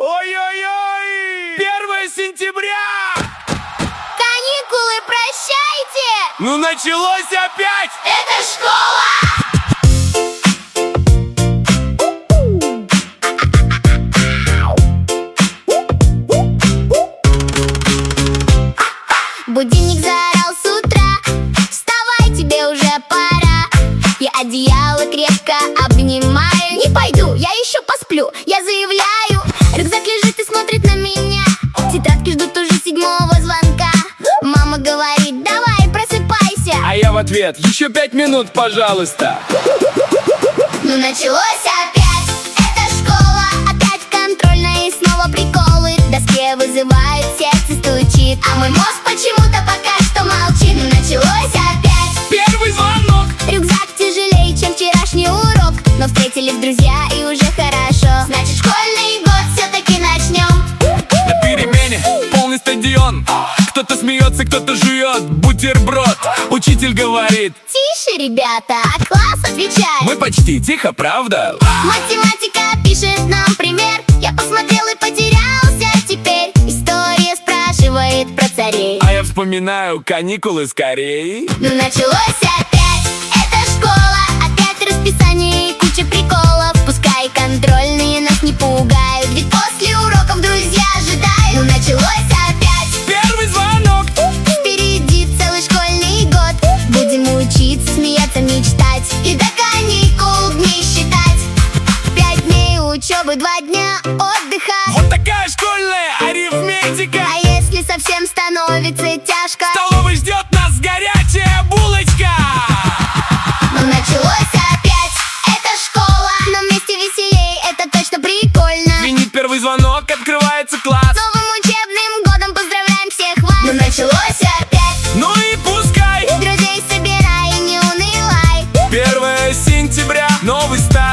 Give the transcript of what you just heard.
Ой-ой-ой! 1 сентября! Каникулы, прощайте! Ну началось опять! Это школа! Будильник заорал с утра. Вставай, тебе уже пора. Я одеяло крепко обнимаю. Не пойду, я еще посплю, я заявляю. Рюкзак лежит и смотрит на меня. Тетрадки ждут уже 7-го звонка. Мама говорит: давай, просыпайся. А я в ответ: еще 5 минут, пожалуйста. Ну началось опять. Это школа. Опять контрольная и снова приколы. В доске вызывают, сердце стучит. А мой мозг почему-то пока что молчит. Ну началось опять. 1 звонок. Рюкзак тяжелее, чем вчерашний урок. Но встретились друзья и уже хорошо. Значит, школьный год все-таки начнем. На перемене полный стадион. Кто-то смеется, кто-то жует бутерброд. Учитель говорит: Тише, ребята, а класс отвечает: мы почти тихо, правда? математика пишет нам пример. Я посмотрел и потерялся теперь. История спрашивает про царей. А я вспоминаю каникулы скорей. Ну началось опять. Это школа. Опять расписание и куча приколов. Пускай контрольные нас не пугают, ведь после уроков друзья ожидают. Ну началось опять. 1 звонок. Впереди целый школьный год. Будем учиться, смеяться, мечтать и до каникул дней считать. 5 дней учебы, 2 дня отдыха. Вот такая школьная арифметика. А если совсем становится тяжко, В столовой ждет нас горячая булочка. ну началось опять. Это школа. Но вместе веселей, это точно прикольно. Звенит 1 звонок, открывается класс. С новым учебным годом поздравляем всех вас. Ну началось опять. Ну и пускай. Друзей собирай и не унывай. 1 сентября, новый старт.